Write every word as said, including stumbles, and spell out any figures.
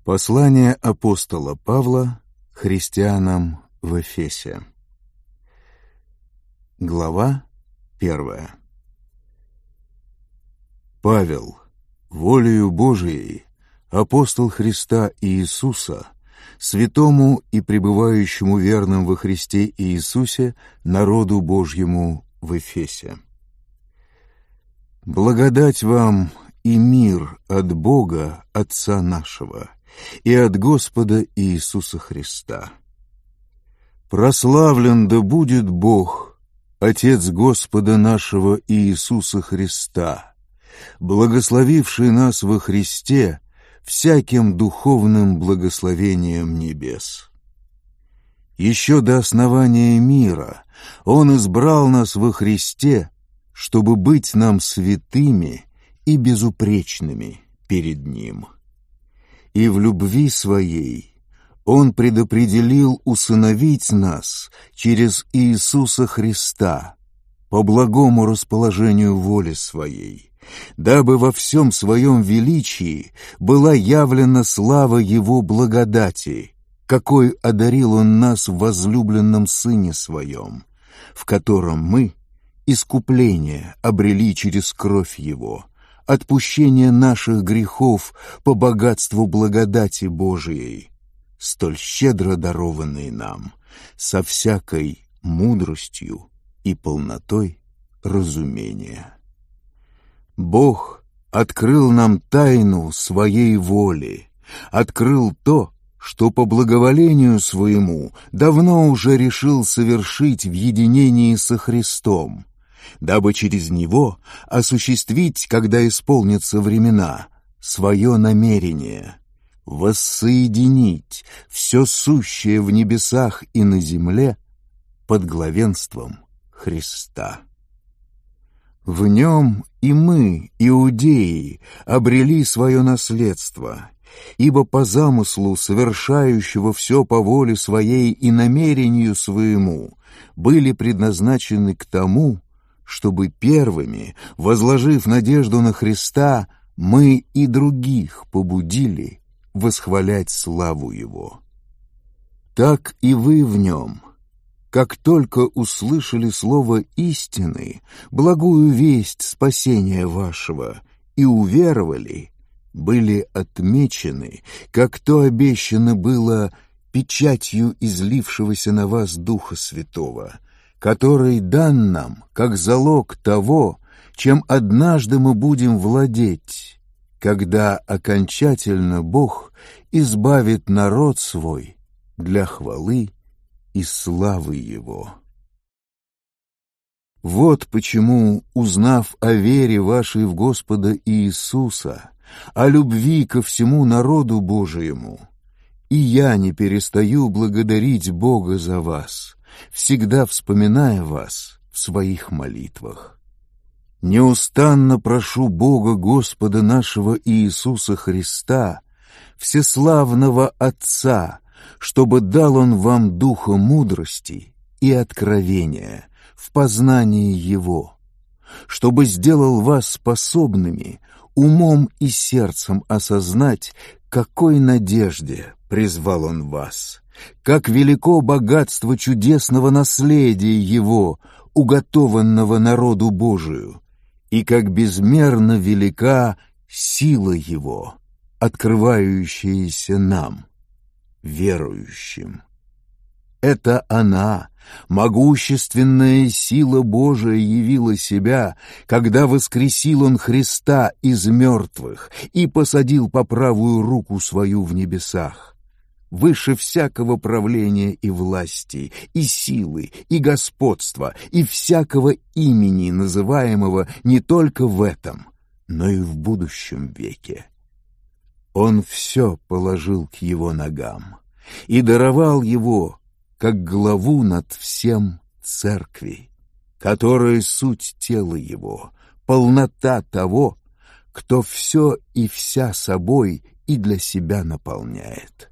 Послание апостола Павла христианам в Эфесе. Глава первая. Павел, волею Божией, апостол Христа Иисуса, святому и пребывающему верным во Христе Иисусе народу Божьему в Эфесе. Благодать вам и мир от Бога, Отца нашего, и от Господа Иисуса Христа. Прославлен да будет Бог, Отец Господа нашего Иисуса Христа, благословивший нас во Христе всяким духовным благословением небес. Еще до основания мира Он избрал нас во Христе, чтобы быть нам святыми и безупречными перед Ним. И в любви Своей Он предопределил усыновить нас через Иисуса Христа по благому расположению воли Своей, дабы во всем Своем величии была явлена слава Его благодати, какой одарил Он нас в возлюбленном Сыне Своем, в котором мы искупление обрели через кровь Его, отпущение наших грехов по богатству благодати Божией, столь щедро дарованной нам, со всякой мудростью и полнотой разумения. Бог открыл нам тайну Своей воли, открыл то, что по благоволению Своему давно уже решил совершить в единении со Христом, дабы через Него осуществить, когда исполнятся времена, свое намерение — воссоединить все сущее в небесах и на земле под главенством Христа. В Нем и мы, иудеи, обрели свое наследство, ибо по замыслу совершающего все по воле Своей и намерению Своему были предназначены к тому, чтобы первыми, возложив надежду на Христа, мы и других побудили восхвалять славу Его. Так и вы в Нем, как только услышали слово истины, благую весть спасения вашего, и уверовали, были отмечены, как то обещано было, печатью излившегося на вас Духа Святого, который дан нам как залог того, чем однажды мы будем владеть, когда окончательно Бог избавит народ свой для хвалы и славы Его. Вот почему, узнав о вере вашей в Господа Иисуса, о любви ко всему народу Божиему, и я не перестаю благодарить Бога за вас, всегда вспоминая вас в своих молитвах. Неустанно прошу Бога Господа нашего Иисуса Христа, всеславного Отца, чтобы дал Он вам духа мудрости и откровения в познании Его, чтобы сделал вас способными умом и сердцем осознать, какой надежде призвал Он вас, как велико богатство чудесного наследия Его, уготованного народу Божию, и как безмерно велика сила Его, открывающаяся нам, верующим. Это она, могущественная сила Божия, явила себя, когда воскресил Он Христа из мертвых и посадил по правую руку Свою в небесах, выше всякого правления и власти, и силы, и господства, и всякого имени, называемого не только в этом, но и в будущем веке. Он все положил к Его ногам и даровал Его как главу над всем церкви, которая суть тела Его, полнота того, кто все и вся собой и для себя наполняет.